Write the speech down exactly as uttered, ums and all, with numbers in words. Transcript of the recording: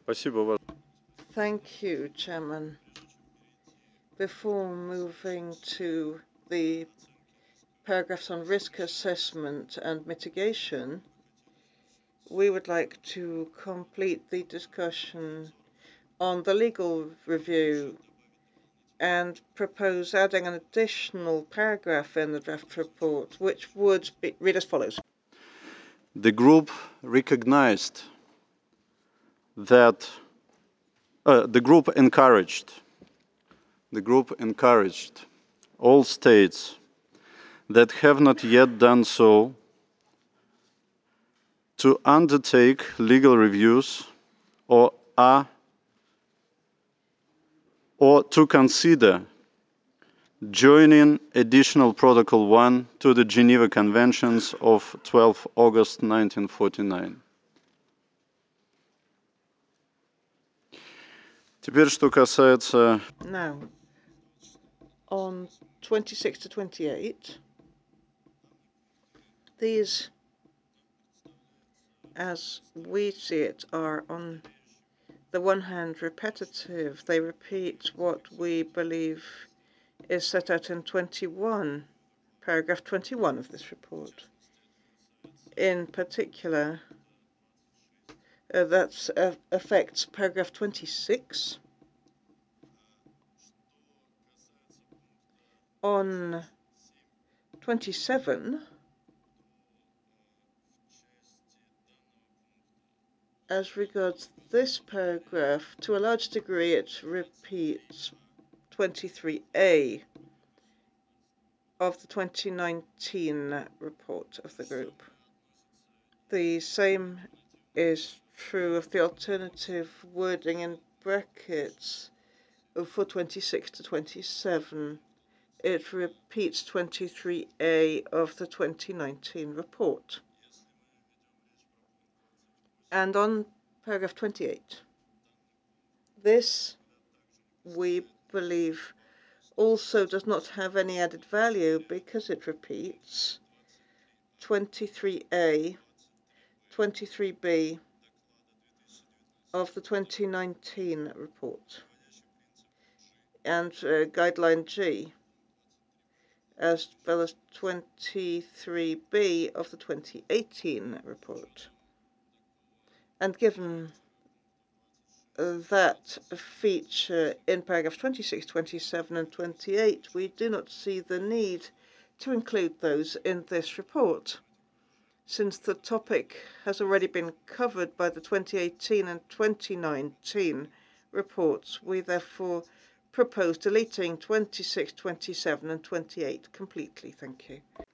Thank you, Chairman. Before moving to the paragraphs on risk assessment and mitigation, we would like to complete the discussion on the legal review and propose adding an additional paragraph in the draft report, which would be, read as follows. The group recognized that uh, the group encouraged the group encouraged all states that have not yet done so to undertake legal reviews or are or to consider joining Additional Protocol one to the Geneva Conventions of twelfth of August nineteen forty-nine. Теперь, что касается... Now, on twenty-six to twenty-eight, these, as we see it, are on the one hand repetitive. They repeat what we believe is set out in twenty-one, paragraph twenty-one of this report. In particular, uh, that uh, affects paragraph twenty-six. On twenty-seven, as regards this paragraph, to a large degree it repeats twenty-three A of the twenty nineteen report of the group. The same is true of the alternative wording in brackets for twenty-six to twenty-seven. It repeats twenty-three A of the twenty nineteen report. And on paragraph twenty-eight, this, we believe, also does not have any added value because it repeats twenty-three A, twenty-three B of the twenty nineteen report and uh, Guideline G, as well as twenty-three B of the twenty eighteen report. And given that feature in paragraphs twenty-six, twenty-seven and twenty-eight, we do not see the need to include those in this report. Since the topic has already been covered by the twenty eighteen and twenty nineteen reports, we therefore propose deleting twenty-six, twenty-seven and twenty-eight completely. Thank you.